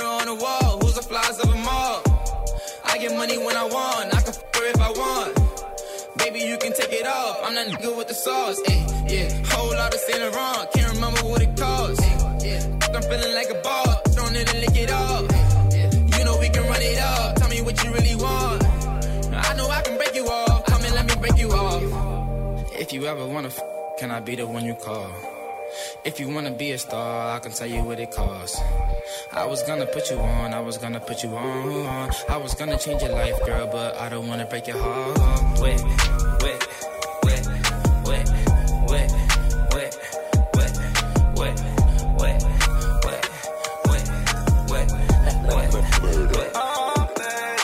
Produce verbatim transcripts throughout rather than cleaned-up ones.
mirror on the wall. Who's the flies of them all? I get money when I want. I can f her if I want. Baby, you can take it off. I'm that nigga with the sauce. Ay, yeah, whole lot of Saint Laurent. Can't remember what it costs. Yeah, I'm feeling like a ball. Throwing it and lick it off. You know we can run it up. Tell me what you really want. I know I can break you off. Come and let me break you off. If you ever wanna f, can I be the one you call? If you wanna be a star, I can tell you what it costs. I was gonna put you on, I was gonna put you on. I was gonna change your life, girl, but I don't wanna break your heart. Wait, wait, wait, wait, wait, wait, wait, wait, wait, wait, wait, wait, wait, wait. Oh, baby.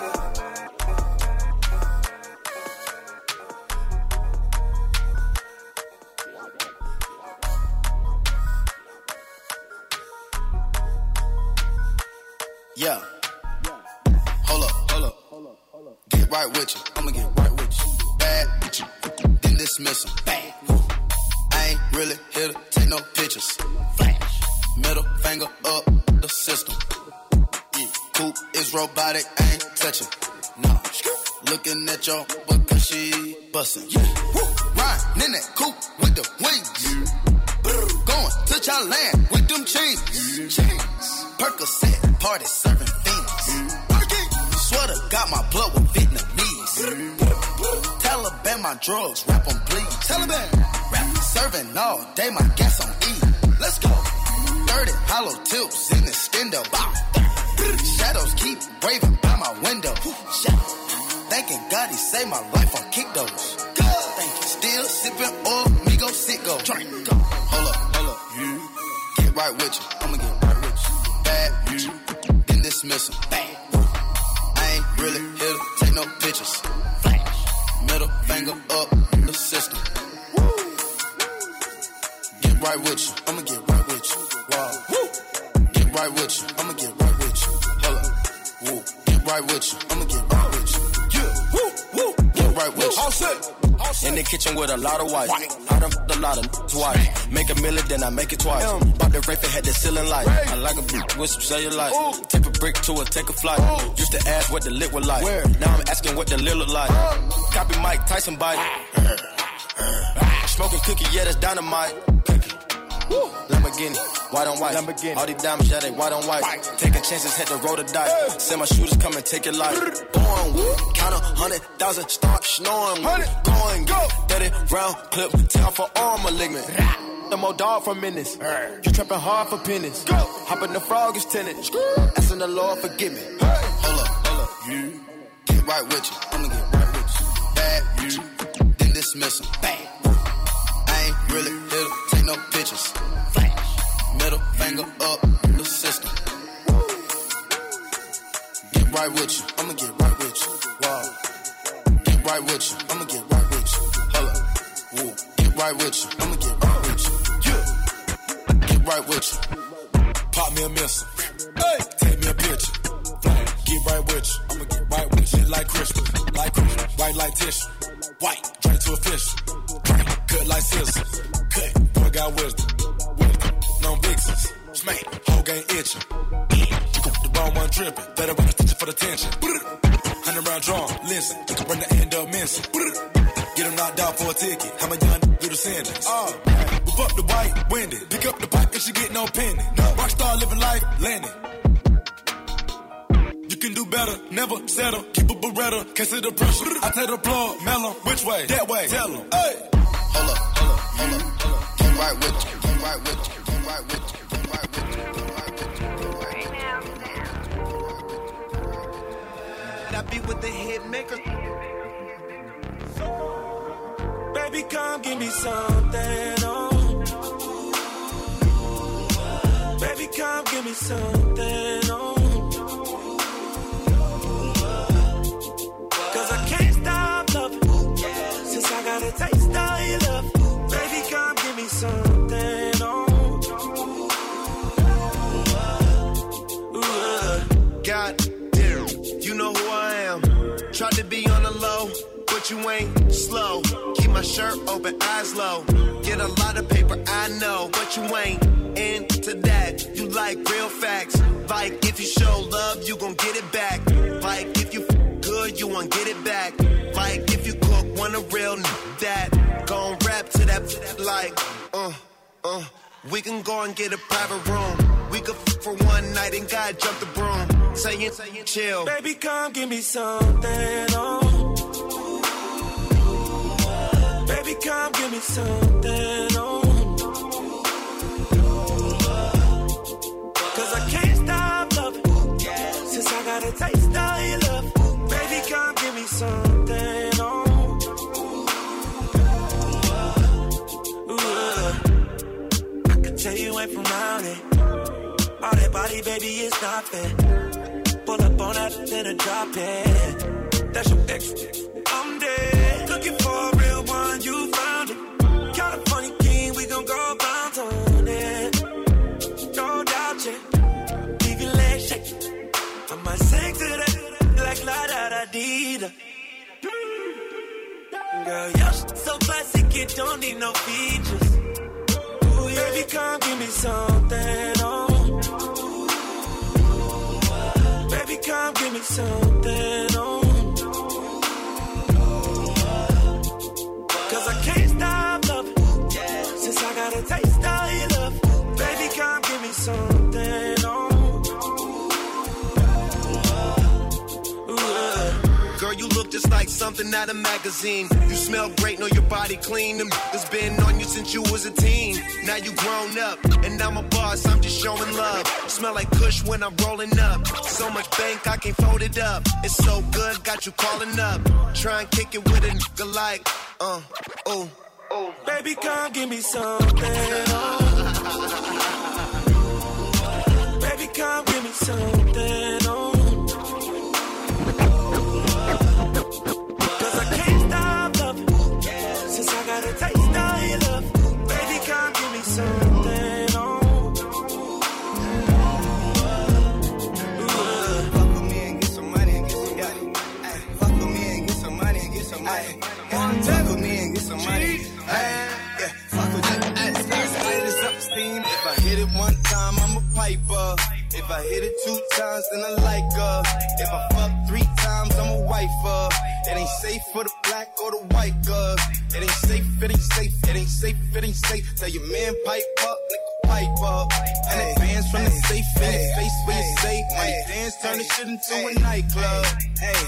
Yeah. Hold up, hold up. Get right with you. I'ma get right with you. Bad with you. Then dismiss them. Bang. I ain't really here to take no pictures. Flash. Middle finger up the system. Yeah. Coupe is robotic. I ain't touching. Nah. Looking at your because she bustin'. Yeah. Riding in that coupe with the wings. Yeah. Going to Thailand with them chains. Yeah. Percocet, party serving fiends. Swear to God, my blood with Vietnamese. Taliban, my drugs, rap on bleed. Taliban, rap serving all day, my gas on E. Let's go. thirty hollow tips in the stendo. Shadows keep raving by my window. Thanking God he saved my life on kick those. Thank you. Still sipping oil, me go sit go. Hold up, hold up. Get right with you. I'ma get right with you. Bad with you. Then dismiss them. Bang. I ain't really here to take no pictures. Flash. Middle finger up the system. Get right with you. I'ma get right with you. Wow. Get right with you. I'ma get right with you. Hold up. Woo. Get right with you. I'ma get right with you. Yeah. Woo. Woo. Get right with you. All set. In the kitchen with a lot of white. I done f***ed a lot of twice. Make a million, then I make it twice. Bought the rape and had the ceiling light. I like a bitch with some cellulite. Take a brick to it, take a flight. Used to ask what the lit was like. Now I'm asking what the lit look like. Copy Mike Tyson bite. Smoking cookie, yeah, that's dynamite. Lamborghini, white on white. Lamborghini. All these diamonds, yeah, they white on white. Taking chances, had to roll the dice. Hey. Send my shooters, come and take your life. Born, count a hundred thousand, start snoring. Going, go. thirty round clip, tell for all malignant. The more dog for minutes. You trapping hard for pennies. Go. Hop in the frog is tenant. Asking the Lord forgive me. Hey. Hold up, hold up. You. Get right with you. I'ma get right with you. Bad with you. Then dismiss them. Bang. I ain't really here to take no pictures. Flash. Middle finger up the system. Get right with you. I'ma get right with you. Wow. Get right with you. I'ma get right with you. Hold up. Woo. Get right with you. I'ma get right with you. Yeah. Get right with you. Pop me a missile. Hey. Take me a picture. Flash. Get right with you. I'ma get right with you. Like Christmas. Like Christmas. White like tissue. White. Drink to a fish. Drink. Cut like scissors. Cut. Boy got wisdom. Wisdom. No vixens. Smack. Whole game itching. The ball one tripping. Better run a stitch for the tension. Hundred round drawn. Listen. You can bring the end up missing. Get him knocked out for a ticket. How my young do the sentence? Oh, whip up the white, windy. Pick up the pipe and she get no penny. Rockstar living life, landing. You can do better, never settle. Keep a Beretta, can't see the pressure. I take the plug, mellow. Which way? That way. Tell him. Hey. Hold up, hold up, hold up, hold up. Get right with you, get right with you, get right with you, get right with you, get right with you, get right with you. I be with the hit maker. Baby, come give me something, oh. Baby, come give me something, oh. Cause I can't stop loving, since I got a taste of your love. Baby, come give me something, oh. Ooh, God damn, you know who I am. Tried to be on the low, but but you ain't slow. Keep my shirt open, eyes low. Get a lot of paper, I know, but you ain't into that. You like real facts. Like if you show love, you gon' get it back. Like if you f- good, you won't get it back. Like if you cook, want a real n- that. Gon' rap to that, to that like, uh, uh. We can go and get a private room. We could f- for one night and God jump the broom. Saying, saying chill. Baby, come give me something, oh. Baby, come give me something, oh. Cause I can't stop loving. Since I got a taste of your love. Baby, come give me something, oh. Ooh, I can tell you ain't from around it. All that body, baby, is not fair. Pull up on that, then I drop it. That's your ex. I'm dead. Looking for a real one, you found it. California king, we gon' go bounce on it. No doubt, yeah. Leave your legs shaking. I might sing to that like la da da dee da. Girl, your shit so classic, it don't need no features. Ooh, yeah. Baby, come give me something, oh. Baby, come give me something, oh. Cause I can't stop loving. Since I got a taste of your love. Baby, come give me something, oh. Girl, you look just like something out of magazine. You smell great, know your body clean. Them has been on you since you was a teen. Now you grown up, and I'm a boss, I'm just showing love. Smell like Kush when I'm rolling up. So much bank, I can't fold it up. It's so good, got you calling up. Try and kick it with a nigga like, uh, oh, oh. Baby, come give me something, oh. Baby, come give me something, oh. Cause I can't stop loving. Since I got a taste of your love. Baby, come give me something, oh. Fuck with me and get some money and get some money. Fuck with me and get some money and get some money. Fuck with me and get some money. Yeah, fuck with me. Latest up steam. If I hit it one time, I'm a piper. If I hit it two times, then I like her. If I fuck three times, I'm a wifer. It ain't safe for the black or the white girl. It ain't safe, it ain't safe, it ain't safe, it ain't safe. Tell your man pipe up, nigga pipe up. And advance from the safe in your face where you safe. Money dance, turn the shit into a nightclub. Hey,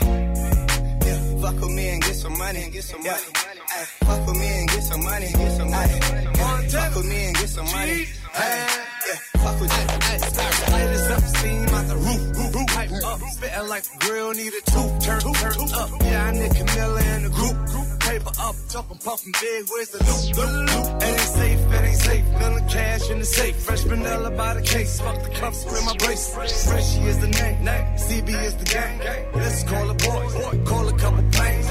yeah, fuck with me and get some money and get some money. Ay, fuck with me and get some money, get some money. Yeah, fuck with me and get some money. Ay, yeah, fuck with me. Latest up steam out the roof, roof, roof, pipe up. Spitting like a grill, need a tooth, turn, turn up. Yeah, I need Camilla in the group, paper up, talking puffin' big, where's the loot, the loot? It ain't safe, it ain't safe, none of cash in the safe. Fresh vanilla by the case, fuck the cuffs with my brace. Freshy is the name, name. C B is the gang. Let's call a boy, call a couple planes.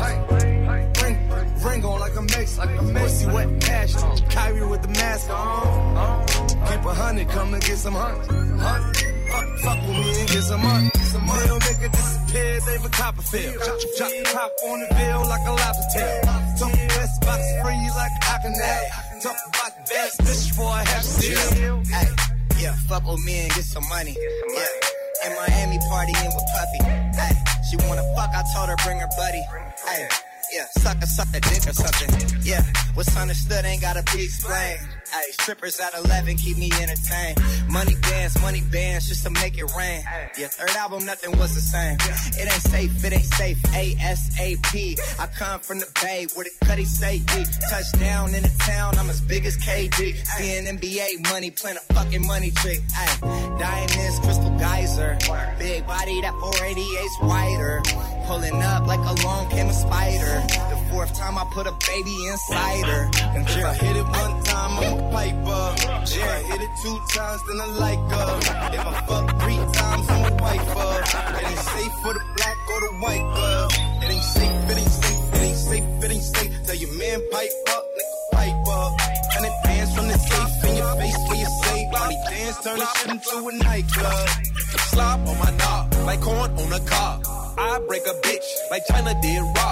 Ring, ring on like a mace, like a mace. Pussy wet cash, Kyrie with the mask on. Keep a hundred, come and get some hunt. Hunt. Fuck, fuck with me and get some money. Some money don't make it disappear, David Copperfield. Chop, chop, top on the bill like a lobster tail. Talk best box free like I can have. Talk about the best dish for a half steal. Hey, yeah, fuck with me and get some money. Yeah, in Miami partying with Puffy. Hey, she wanna fuck, I told her bring her buddy. Hey, yeah, suck a suck a dick or something. Yeah, what's understood ain't gotta be explained. Ay, strippers at eleven keep me entertained. Money dance, money bands just to make it rain. Yeah, third album, nothing was the same. It ain't safe, it ain't safe. A S A P. I come from the Bay where the Cuddy say D. Touchdown in the town, I'm as big as K D. Seeing N B A money, playing a fucking money trick. Ay, diamonds, crystal geyser. Big body, that four eighty-eight's wider. Pulling up like along came a spider. The fourth time I put a baby inside her. And if I hit it one time, I'm a piper. If I hit it two times, then I like her. If I fuck three times, I'm a wifer. It ain't safe for the black or the white girl. It ain't safe, it ain't safe, it ain't safe, it ain't safe. Tell your man pipe up, nigga pipe up. And it dance from the safe in your face where you safe. Money dance, turn this shit into a nightclub. Slop on my knob, like corn on a cob. I break a bitch like China did Rob.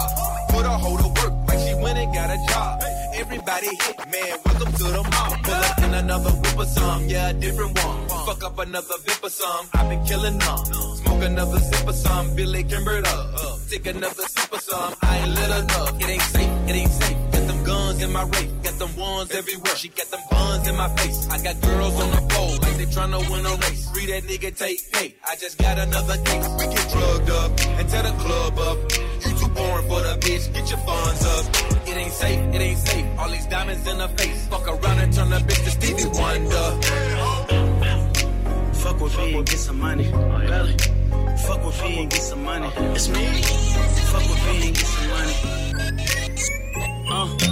Put a hoe to work like she went and got a job. Everybody hit, man, welcome to the mall. Pull up in another whip or some, yeah, a different one. Fuck up another vip or some, I've been killing them. Smoke another sip or some, Billy Kimbered up. Uh, take another sip or some, I ain't lit enough. It ain't safe, it ain't safe. Got them guns in my rape, got them ones everywhere. She got them buns in my face. I got girls on the pole like they tryna win a race. Free that nigga, take pay. I just got another case. We get drugged up and tear the club up. You too boring for the bitch, get your funds up. It ain't safe, it ain't safe. All these diamonds in her face. Fuck around and turn the bitch to Stevie Wonder. Fuck with me and get some money. Really? Fuck with me and get some money. It's me. Fuck with me and get some money. Uh.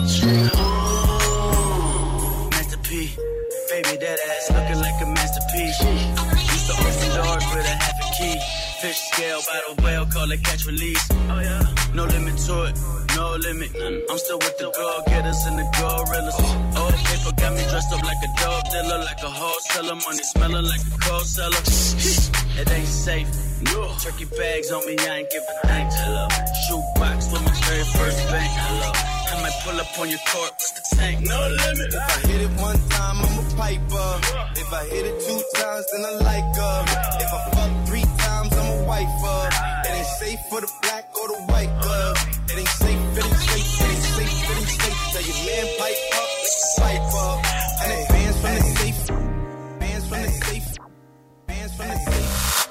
Oh. Master P. Baby, that ass looking like a masterpiece. Used to open doors with a half a key. Fish scale by the whale, call it catch release. Oh yeah. No limit to it, no limit. I'm still with the go-getters and the gorillas. Old paper got me dressed up like a dope dealer, like a wholesaler. Money smelling like a cold cellar. It ain't safe. No. Turkey bags on me, I ain't giving thanks. Hello. Shoe box with my very first bank. Hello. I might pull up on your court with the tank. No limit. If I hit it one time, I'm a piper. If I hit it two times, then I like her. If I fuck three times, I'm a wifer. It ain't safe for the black or the white girl. It ain't safe, it ain't safe, it ain't safe, it ain't safe. Tell your man pipe up, pipe up. And it bands from the safe, bands from the safe, bands from the safe.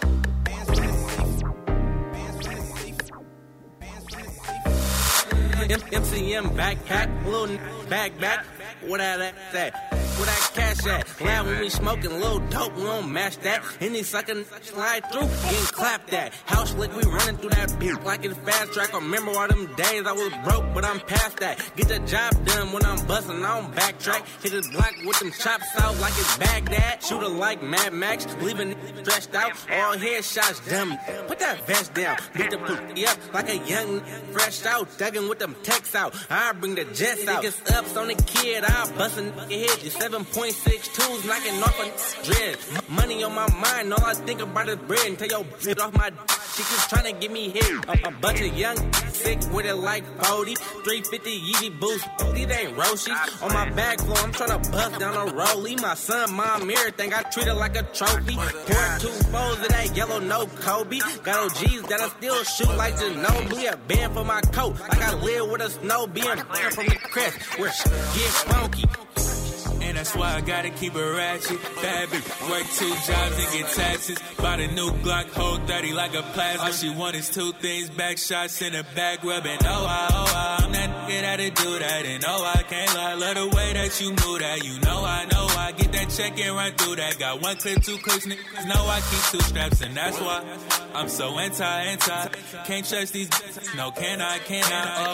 M C M backpack, little back back. What that that? Where that cash at? Loud when we smoking, little dope, we don't match that. Any suckin' slide through, getting clapped at. House slick, we running through that beat like it's fast track. I remember all them days I was broke, but I'm past that. Get the job done when I'm bustin', I don't backtrack. Hit the block with them chops out like it's Baghdad. Shooter like Mad Max, leaving stretched out. All headshots, dummy. Put that vest down, beat the pussy up like a young fresh out. Thuggin' with them texts out, I bring the jets out. Niggas ups on the kid, I bust a nigga head. You seven point six twos knocking off a dread. Money on my mind, all I think about is bread. Until your bitch off my she just tryna give me hit. A, a bunch of young sick with it like forty. three fifty Yeezy boost, these ain't Roshi. On my back floor, I'm tryna bust down a rollie. My son, mom, everything, I treat it like a trophy. Pour two fours of that yellow, no Kobe. Got O Gs that'll still shoot like Ginobili. A band for my coat, like I live with a snow being banned from the crest. Where shit get funky. And that's why I gotta keep it ratchet. Bad bitch, work two jobs and get taxes. Bought a new Glock, hold thirty like a plasma. All she want is two things, back shots in a back rub. And oh, I, oh, I, I'm that nigga that'll do that. And oh, I can't lie, love the way that you move that. You know I know I get that check and run through that. Got one clip, two clips, niggas know I keep two straps. And that's why I'm so anti-anti. Can't trust these bitches, no can I, can I,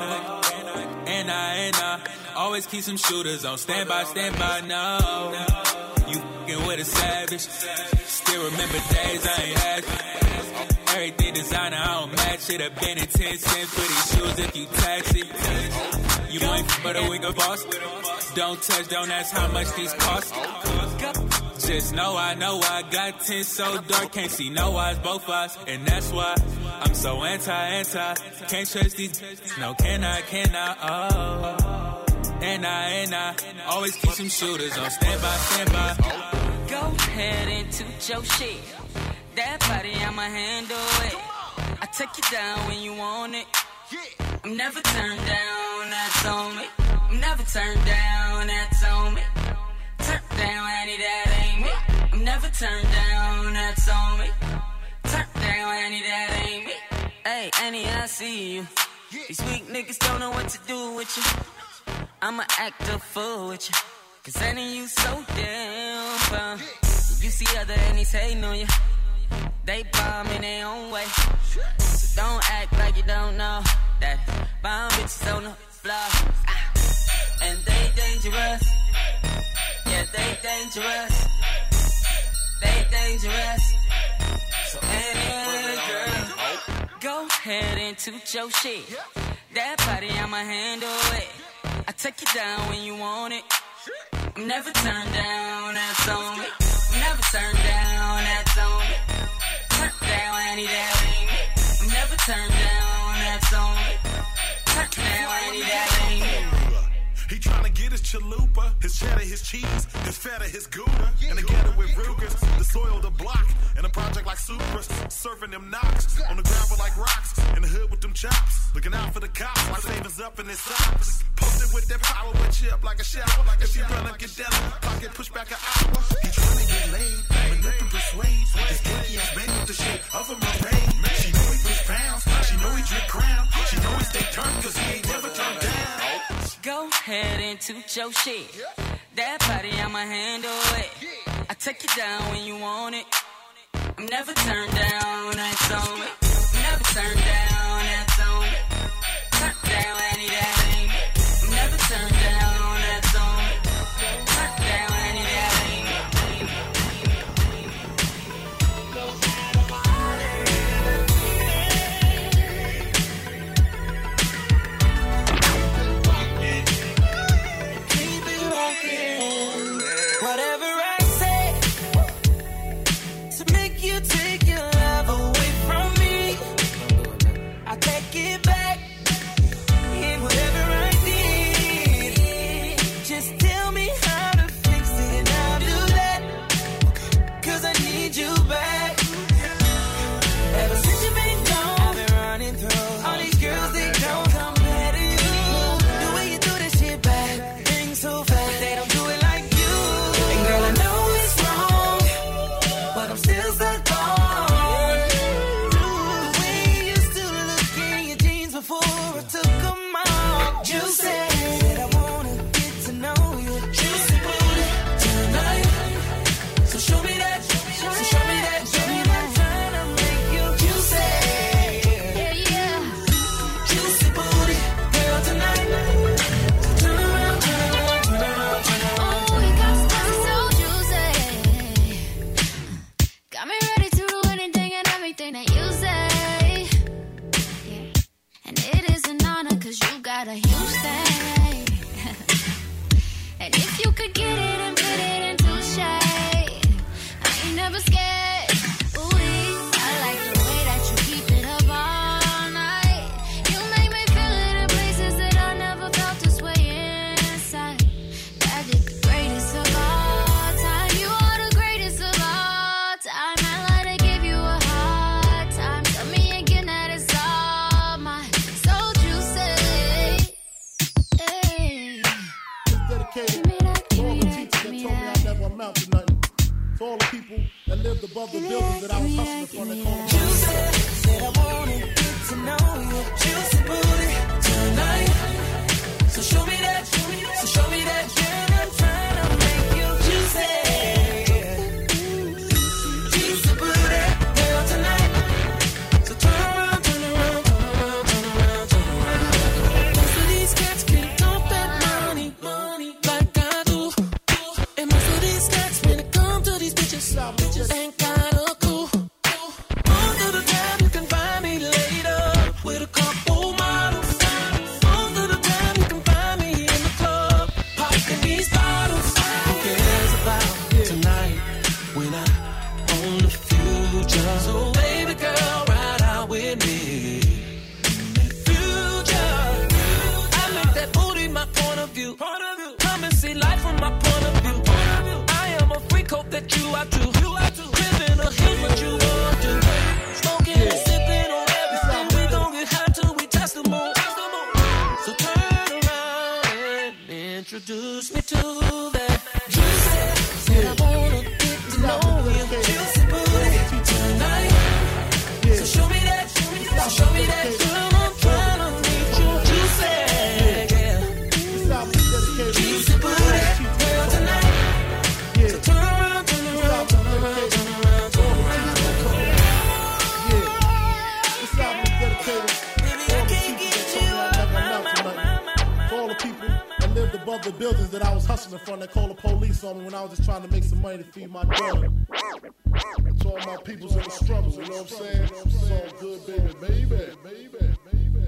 oh. And I, and I always keep some shooters on standby, standby, no. You f***ing with a savage. Still remember days I ain't had. Everything designer, I don't match it. I've been in ten cents for these shoes if you tax it. You ain't f*** but a wigger boss. Don't touch, don't ask how much these cost. Just know I know I got ten so dark, can't see no eyes, both eyes. And that's why I'm so anti-anti. Can't trust these bitches, no can I, can I, oh. And I, and I always keep some shooters on standby, standby. Go ahead and toot your shit. That body, I'ma handle it. I take you down when you want it. I'm never turned down, that's on me. I'm never turned down, that's on me. Turn down, Annie, that ain't me. I'm never turned down, that's on me. Turn down, Annie, that ain't me. Hey, Annie, I see you. These weak niggas don't know what to do with you. I'ma act a fool with you. Cause Annie, you so damn fun. You see other Annies hating on you. They bomb in their own way. So don't act like you don't know that bomb bitches on the floor. Ah. And they dangerous. Yeah, they dangerous. They dangerous. So any girl, go ahead and toot your shit. That body, I'ma handle it. I take you down when you want it. I'm never turned down, that's on me. I'm never turned down, that's on me. Turn down, Annie, that ain't me. I'm never turned down, that's on me. He tryna get his chalupa, his cheddar, his cheese, his feta, his gouda, and together with Rugers, the soil, the block, and a project like Supras, surfing them knocks, on the gravel like rocks, in the hood with them chops, looking out for the cops, my savings up in his socks, posted with that power, with chip like a shower, if she run get down, pocket push back an hour, he tryna get laid, manip and persuade, his pinky is bent with the shape of a parade, she know he push pounds, she know he drink crown, she know he stay turned, cause he ain't never turned down. Go ahead and toot your shit. That body, I'ma handle it. I take you down when you want it. I'm never turned down, that's on me. Never turned down, that's on me. Turn down, I need that ain't it. I'm never turned down, that's on me. Turn down, I need that ain't it. Whatever I say to make you take your love away from me, I take it back. And whatever I did, just tell me how to fix it and I'll do that. Cause I need you back. Ever since you've been gone, I've been running through all these girls, they don't compare to you. The way you do this shit back, things so fast, they don't do it like girl, I know it's wrong, but I'm still stuck on the way you used to look in your jeans before I took them off. You said I wanna get to know you. Juicy booty tonight, so show me that, so show me that, show me that, trying to make you juicy. Yeah, yeah. Juicy booty, girl tonight. Turn around, turn around, turn around, turn around. Oh, you got so juicy. Got me ready to do anything and everything that you say. Yeah. And it is an honor cause you got a huge thing. And if you could get it and put it into shade, I ain't never scared. Ooh, I like the way that you keep it up all night. You make me feel it in places that I never felt this way inside. That is the greatest of all time. You are the greatest of all time. I like to give you a hard time. Tell me again that it's all mine. So juicy. Hey. Dedicated to all the teachers that told me I never amount to nothing. To all the people that lived above the buildings that I was hustling from. They called me Juicy, said I wanna get to know you. Juicy booty tonight, so show me that, so show me that, girl, I'm trying to make you juicy. Juicy booty, girl tonight, so turn around, turn around, turn around, turn around, turn around. Most of these cats can't dump that money, money like I do. And most of these cats, when it comes to these bitches, bitches ain't got a clue. Most of the time you can find me laid up with a couple models. Most of the time you can find me in the club, popping these bottles. Who cares about tonight when I own the future? So baby girl, ride out with me. Future, I make that booty my point of view. Come and see life from my point of view. I am a freak, hope that you are too. Living a hit, what you want to. Smoking and sipping on everything. We gon' get high till we touch the moon. So turn around and introduce me to that juicy. Said I wanna get to know you. Juicy booty tonight. So show me that, so show me that, girl, I'm trying to make you juicy. Yeah. Juicy booty, girl tonight. So turn around, turn around, turn around, turn around, turn around. This album is dedicated to all the teachers that told me I never amount to nothing. To all the people that lived above the buildings that I was hustling from. They called the police on me when I was just trying to make some money to feed my daughter. To all my peoples in the struggles, you know what I'm saying? It's all good, baby, baby, baby, baby, baby.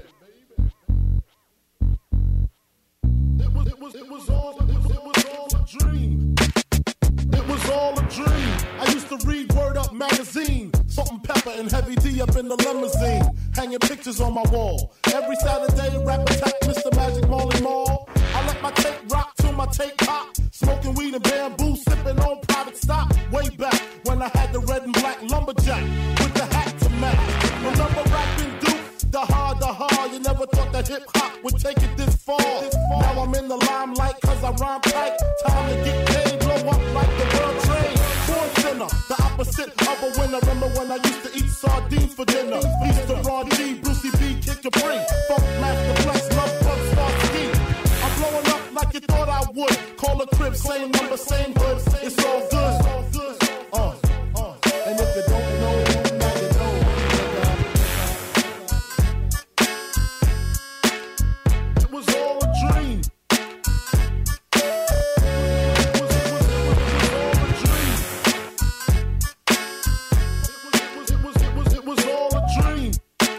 It was, it was, it was all, it was, it was all a dream. It was all a dream. I used to read Word Up magazine, Salt and Pepper and Heavy D up in the limousine. hanging pictures on my wall. Every Saturday, rap attack, Mister Magic Marley Marl. I let my tape rock till my tape pop. Smoking weed and bamboo, sipping on private stock. Way back when I had the red and black lumberjack with the hat to match. Remember rapping Duke? The hard, the hard. You never thought that hip hop would take it this far. Now I'm in the limelight cause I rhyme tight. Time to get paid, blow up like the world trade. Born sinner, the opposite of a winner. Remember when I used to eat sardines for dinner? Used to Ron G, Brucey B, Kid Capri, Funk Master Flex, Love Bug, Star Ski. I'm blowing up like you thought I would. Call a crib, same number, same hood. It's all good. Uh, uh. And if you don't know, now you know. It was all a dream. It was, it was, it was, it was all a dream. It was, it was, it was, it was, it was all a dream.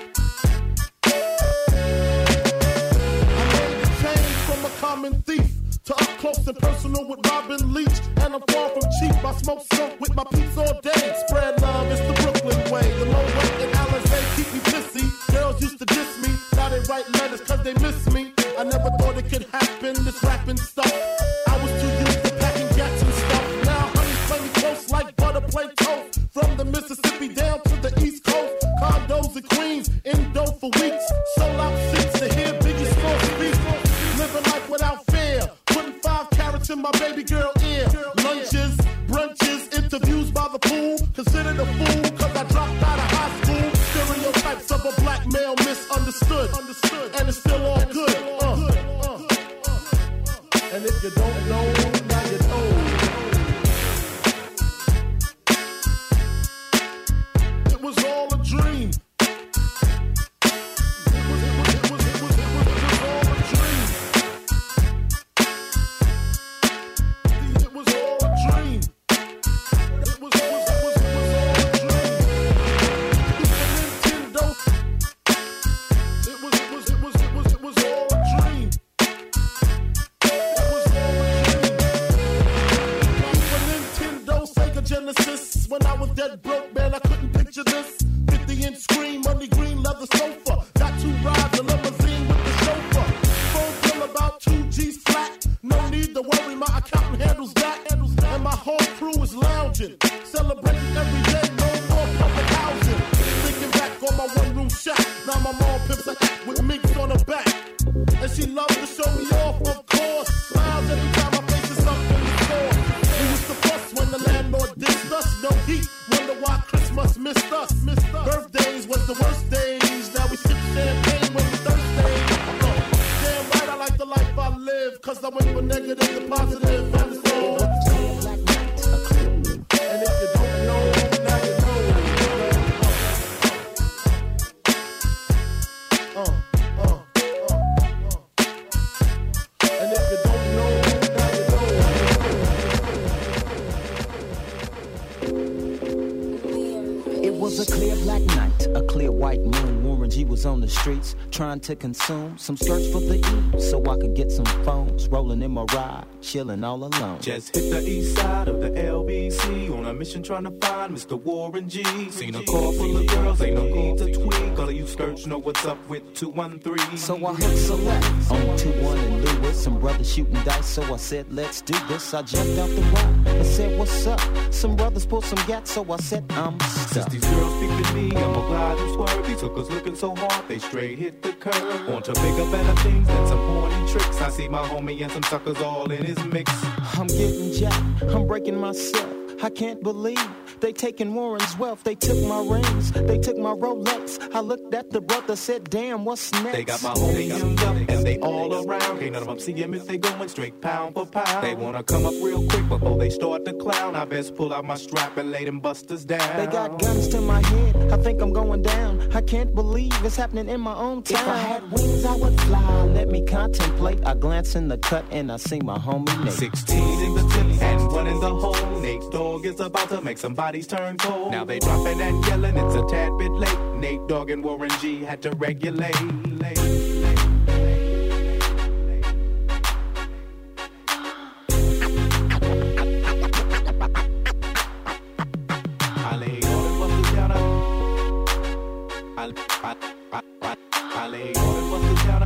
I made the change from a common thief to up close and personal with Robin Leach. And I'm far from cheap. I smoke silk with my peeps all day. Spread love, it's the Brooklyn way. The low rate in Alizé keep me pissy. Girls used to diss me. Now they write letters cause they miss me. I never thought it could happen, this rapping stuff. I was too used to packing gats and stuff. Now honey play me close like butter play toast. From the Mississippi down to the East Coast. Condos in Queens, in dough for weeks. Sold out seats to hear Biggie score speak. Living life without fear. Putting five carats in my baby girl ear. Lunches, brunches, interviews by the pool. Considered a fool cause I dropped out of high school. Stereotypes of a black male misunderstood. And it's still all good. Uh, uh, uh. And if you don't know, now you know. It was all a dream. It was, it was, it was, it was, it was, it was all a dream. It was all a dream. It was, it was, it was, it was all a dream. Nintendo. It was, it was, it was, it was, it was all a dream. It was all a dream. Super Nintendo, Sega Genesis. When I was dead broke, man, I couldn't picture this. fifty inch screen, money green leather sofa. Got two rides, a limousine with the chauffeur. Phone bill about two G's flat. No need to worry, my accountant handles that. And my whole crew is lounging. Celebrating every day, no more public housing. Thinking back on my one room shack. Now my mom pimps a hat with minks on her back. And she loves to show me off, of course. Smiles every time my face is up in the store. We used to fuss when the landlord dissed us. No heat, wonder why Christmas missed us. Missed us. Birthdays was the worst days. Now we sip champagne when we thirsty. Uh, damn right, I like the life I live. Cause I went from negative to positive. I'm so. And if you don't know, now you know. Uh, uh, uh, uh. And if you don't know, now you know. It was a clear black night, a clear white moon. Warren G was on the streets trying to consume some skirts for the E, so I could get some phones. Rolling in my ride, chilling all alone. Just hit the east side of the L B C on a mission trying to find Mister Warren G. Seen a car full of girls, ain't no need to tweak. All of you skirts know what's up with two one three. So I hit select on two one and Lewis. Some brothers shooting dice, so I said, let's do this. I jumped out the ride and said, what's up? Some brothers pulled some gats, so I said, I'm stuck. Since these girls peeped at me, I'm glad you swerved. These hookers looking so hard, they straight hit the curve. Want to bigger, better things than some horny tricks. I see my homie and some suckers all in his mix. I'm getting jacked, I'm breaking myself. I can't believe they taking Warren's wealth. They took my rings, they took my Rolex. I looked at the brother, said, damn, what's next? They got my homie hemmed up and they all around. Can't none of them see him if they going straight pound for pound. They wanna come up real quick before they start to clown. I best pull out my strap and lay them busters down. They got guns to my head, I think I'm going down. I can't believe it's happening in my own town. If I had wings, I would fly. Let me contemplate. I glance in the cut and I see my homie Nate. Sixteen in the tip and one in the hole. Nate Dogg is about to make somebody's turn cold. Now they dropping and yelling, it's a tad bit late. Nate Dogg and Warren G had to regulate. I laid all the busters down. I, I, I I laid all them busters down.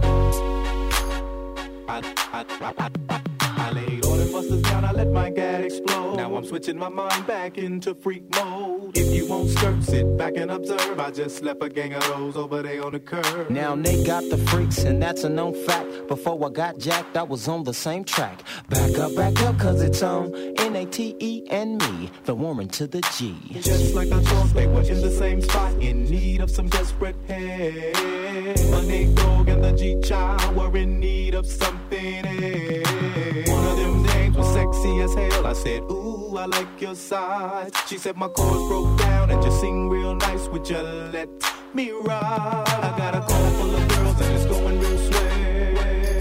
I, I, I, I, I laid all them busters down. I let my gat explode. Now I'm switching my mind back into freak mode. If you won't skirt, sit back and observe. I just slept a gang of those over there on the curb. Now they got the freaks, and that's a known fact. Before I got jacked, I was on the same track. Back up, back up, cause it's on N A T E and me, the Warren to the G. Just like I thought, they were in the same spot, in need of some desperate help. My Nate Dogg and the G-Child were in need of something else. One of them names was sexy as hell. I said, ooh, I like your size. She said my chords broke down and just sing real nice. Would you let me ride? I got a car full of girls and it's going real swell.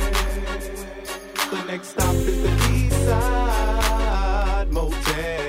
The next stop is the East Side Motel.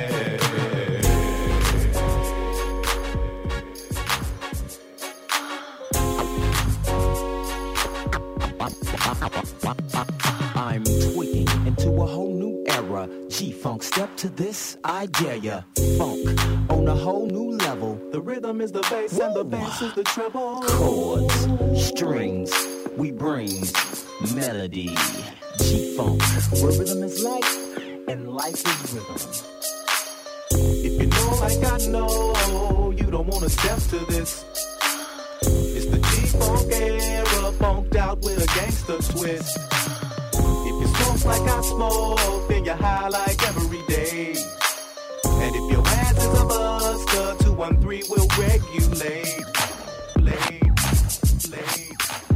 I'm tweaking into a whole new era. G-Funk, step to this, I dare ya. Funk on a whole new level. The rhythm is the bass and the bass is the treble. Chords, strings, we bring melody. G-Funk, where rhythm is life and life is rhythm. If you know like I know, you don't wanna step to this. It's the G-Funk era, funked out with a gangster twist. If you smoke like I smoke, then you're high like every day. And if your ass is a buster, two one three will regulate. Lay, lay.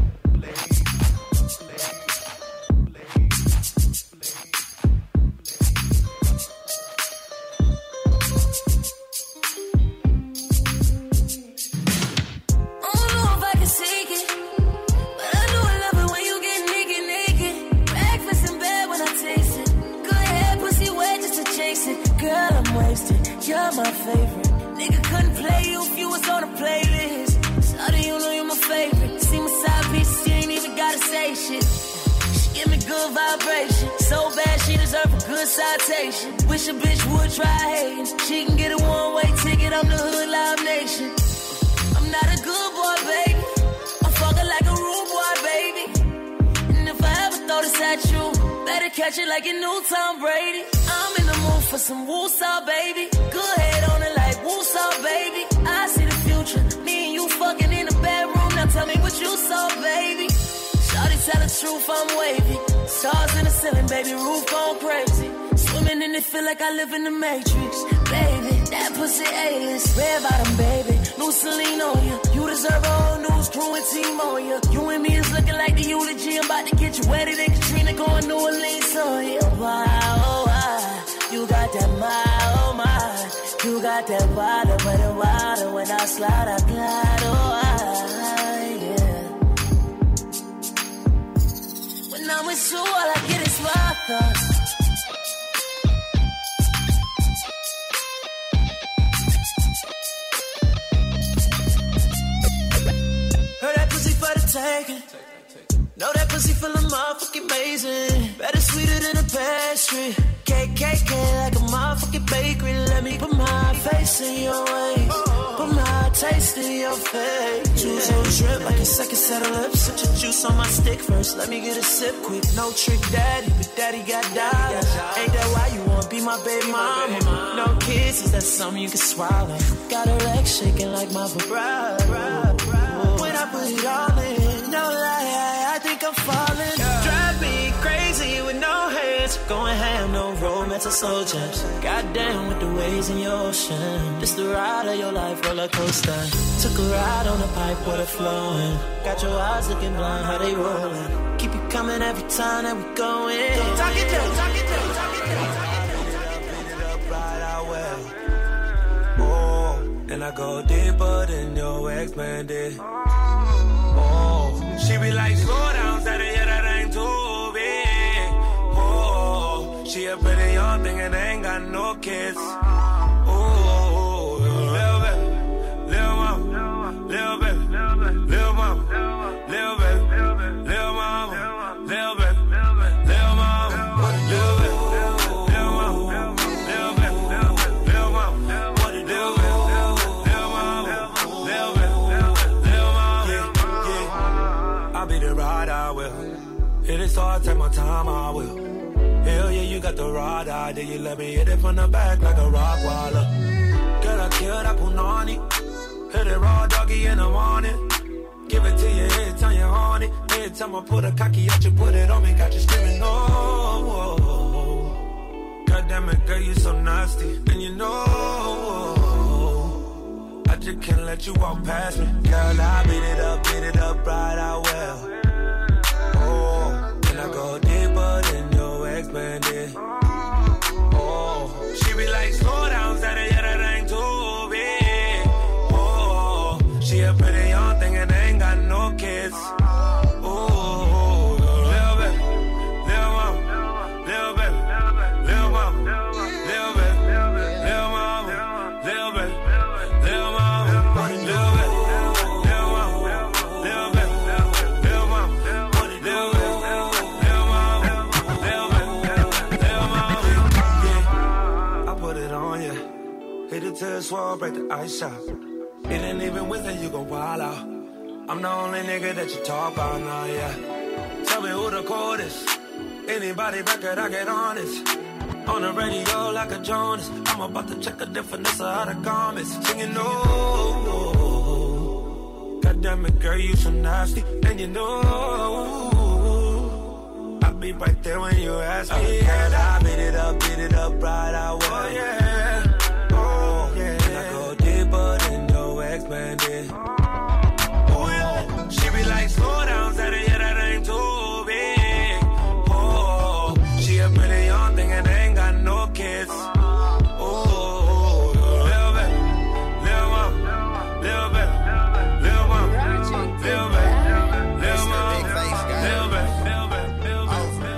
You're my favorite. Nigga couldn't play you if you was on a playlist. So do you know you're my favorite? See my side pieces, you ain't even gotta say shit. She give me good vibration. So bad she deserve a good citation. Wish a bitch would try hating. She can get a one-way ticket, I'm the Hood Live Nation. I'm not a good boy, baby. I'm fucking like a rude boy, baby. And if I ever throw this at you, better catch it like you knew Tom Brady. I'm in the mood for some woosah, baby. Good head on it like woosah, baby. I see the future. Me and you fucking in the bedroom. Now tell me what you saw, baby. Shawty tell the truth, I'm wavy. Stars in the ceiling, baby, roof gone crazy. Swimming in it, feel like I live in the Matrix. Baby, that pussy A-list. Red bottom, baby, new Celine on you. You deserve a whole news crew and team on you. You and me is looking like the eulogy. I'm about to get you wetter than Katrina going New Orleans on you. Wow, oh, wow. You got that my, oh my. You got that water, but the water when I slide, I glide, oh I, yeah. When I'm with you, all I get is my thoughts. Heard that pussy for the taking. Know that pussy full of motherfucking amazing. Better sweeter than a pastry. K K K like a motherfucking bakery. Let me put my face in your ways. Put my taste in your face. Juice on drip like a second set of lips. Such a juice on my stick first. Let me get a sip quick. No trick daddy, but daddy got dollars. Ain't that why you wanna be my baby mama? No kids, is that something you can swallow? Got her legs shaking like my vibrato. When I put it all in, no lie, I think I'm falling. Yeah. Drive me crazy with no hands. Going ham, no romance or soul jams. Goddamn with the waves in your ocean. This the ride of your life, roller coaster. Took a ride on the pipe, water flowing. Got your eyes looking blind, how they rolling. Keep you coming every time that we go in. Talk it down, talk it down, talk it down. Beat it up, ride out well. Oh, and I go deeper than your ex-man did. Oh, she be like, slow down, said it, yeah, that ain't too big. Oh, she a pretty young thing and ain't got no kids. Oh, little bit, little mama, little bit, little mama, little bit, little mama, little bit, little mama, little bit, little mama, little bit, little mama, what it do? Little mama, little bit, little mama, yeah, yeah. I will. Hit it so I take my time, I will. Hell yeah, you got the rod idea. You let me hit it from the back like a rock waller. Girl, I kill that punani. Hit it raw doggy in the morning. Give it to you every time you're on it. Every time I put a cocky at you, put it on me. Got you screaming, oh. God damn it, girl, you so nasty. And you know, I just can't let you walk past me. Girl, I beat it up, beat it up right out well. Oh, and I go deeper than your ex-bandit. Oh, she be like, slow down, Saturday, yeah, that ain't too big. Oh, she a pretty young thing and ain't got no kids. Oh, little bit, little mama, little bit, little mama, little bit, little mama, little bit, little mama, little bit, little mama, little bit, little mama, little bit, little mama, little bit, little mama. Yeah, I put it on you. Hit it till it's swole, break the ice out. It ain't even with it, you gon' wild out. I'm the only nigga that you talk about now, yeah. Tell me who the coldest. Anybody record, I get honest. On the radio like a Jonas. I'm about to check the difference of how the comments. Singing no. God damn it, girl, you so nasty. And you know I'll be right there when you ask me. Girl, I beat it up, beat it up right out. Oh, yeah. Oh, yeah. And I go deeper than your ex-bandit. Oh, yeah. She be like, slow down, Saturday, yeah, that ain't too big. Oh, she a pretty young thing and ain't got no kids. Oh, little bit, little mama, little bit, little mama, little bit, little mama, little bit, little bit, little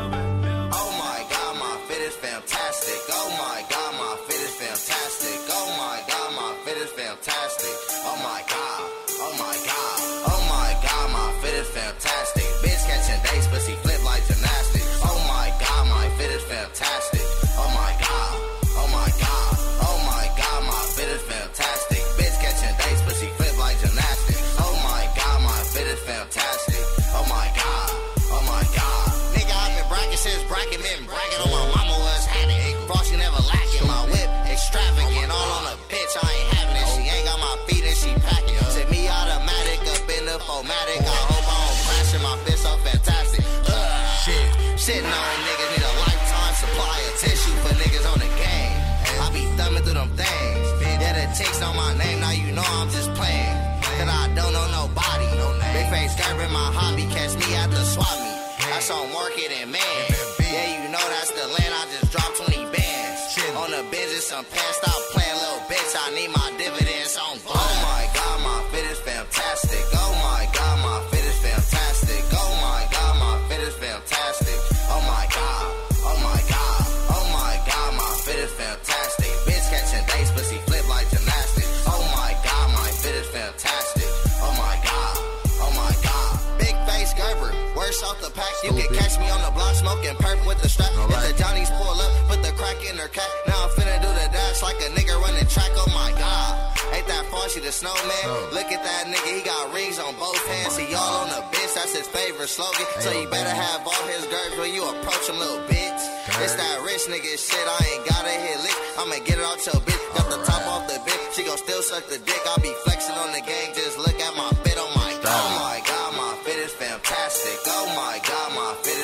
bit. Oh my God, my fit is fantastic. Oh my God, my fit is fantastic. Oh my God, my fit is fantastic. Oh my God, oh my God, oh my God, my fit is fantastic. Bitch catching days, pussy flip like gymnastics. Oh my God, my fit is fantastic. Oh my God, oh my God, oh my God, my fit is fantastic. Bitch catching days, pussy flip like gymnastics. Oh my God, my fit is fantastic. Oh my God, oh my God. Nigga, I've been bragging since bragging, been bragging on my mama was having it. Frosty never lacking, my whip extravagant. All on a bitch, I ain't having it. She ain't got my feet and she packing. Send me automatic up in the formatic. I hope I don't crash in my fist so fantastic. Ugh. Shit, shitting on niggas need a lifetime supply of tissue for niggas on the game. I be thumbing through them things. Yeah, the ticks on my name, now you know I'm just playing. That I don't know nobody. Big face in my hobby, catch me at the swap meet. That's on market and man. Yeah, you know that's the land, I just dropped twenty bands. On the bench and some pants, stop playing little bitch, I need my dividends on blood. Oh my God, my fit is fantastic. Oh my God, my fit is fantastic. Oh my God, my fit is fantastic. Oh my God, oh my God, oh my God, my fit is fantastic. Bitch catching days, pussy flip like gymnastics. Oh my God, my fit is fantastic. Oh my God, oh my God. Big face Gerber, worse off the pack. You can catch me on the block smoking perp with the strap. If the Johnnies pull up, put the crack in her cat. Now I'm finna do the dash like a nigga running track. Oh my God, ain't that Frosty the snowman? Look at that nigga, he got rings on both hands. He all on the bitch, that's his favorite slogan. So you better have all his girls when you approach him, little bitch. It's that rich nigga shit, I ain't gotta hit lick. I'ma get it out your bitch, got the top off the bitch. She gon' still suck the dick, I'll be flexing on the gang. Just look at my fit, oh my God, oh my God, my fit is fantastic. Oh my God, my fit